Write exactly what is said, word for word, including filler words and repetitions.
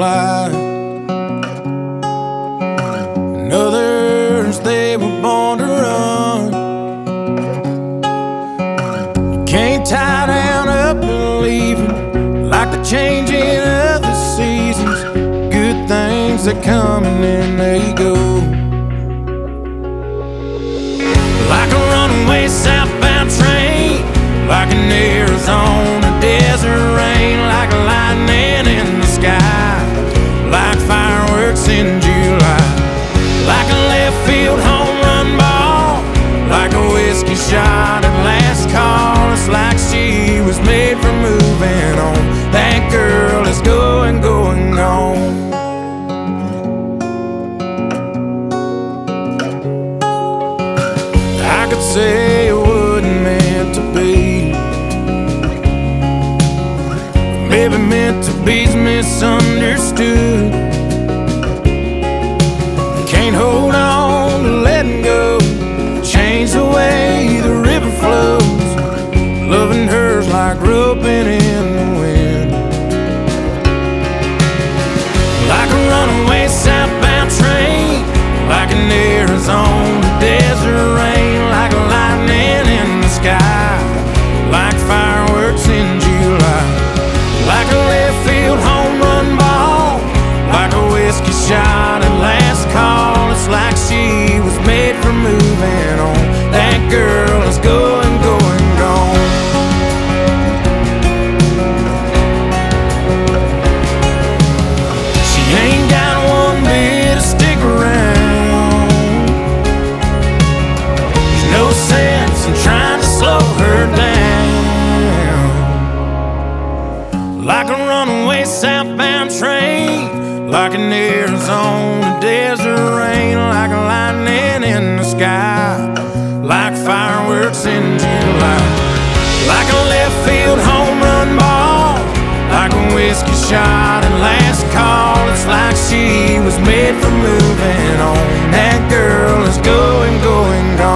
fly, and others, they were born to run. You can't tie down up and leave it, like the changing of the seasons. Good things that come and then they go, like a runaway southbound train, like an Arizona desert rain, like lightning in the sky, like fireworks in July, like a left field home run ball, like a whiskey shot at last call. It's like she was made for moving on. That girl is going, going on. I could say it wasn't meant to be, maybe meant to be's misunderstood. Can't hold on to letting go, change the way the river flows. Loving her's like roping in the wind, like a runaway southbound train, like an Arizona desert rain, like lightning in the sky, like fireworks in July, like a left field home run ball, like a whiskey shot at last call. It's like she was made for moving on. That girl is going, going, gone. She ain't got one bit to stick around. There's no sense in trying to slow her down, like a runaway southbound train, like an Arizona desert rain, like lightning in the sky, like fireworks in July, like a left field home run ball, like a whiskey shot at last call. It's like she was made for moving on. That girl is going, going, gone.